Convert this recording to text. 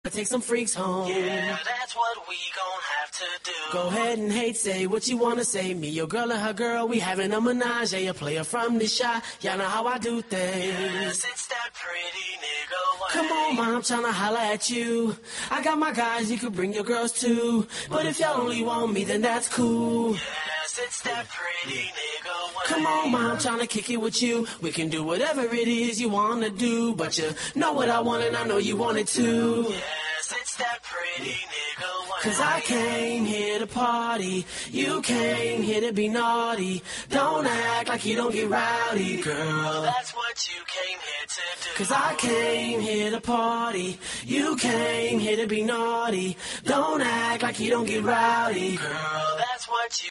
to take some freaks home. Yeah, that's what we gon' have to do. Go ahead and hate, say what you wanna say. Me, your girl, and her girl, we having a menage. A player from the shot, y'all know how I do things. Yes, it's that pretty nigga way. Come on, ma, I'm tryna holla at you. I got my guys, you could bring your girls too. But if y'all only want me, then that's cool. Yes, it's that pretty nigga way. Come on, ma, I'm tryna kick it with you. We can do whatever it is you wanna do. But you know what I want and I know you want it too. Yes, it's that pretty nigga way. Cause I came here to party. You came here to be naughty. Don't act like you don't get rowdy, girl. That's what you came here to do. Cause I came here to party. You came here to be naughty. Don't act like you don't get rowdy, girl. That's what you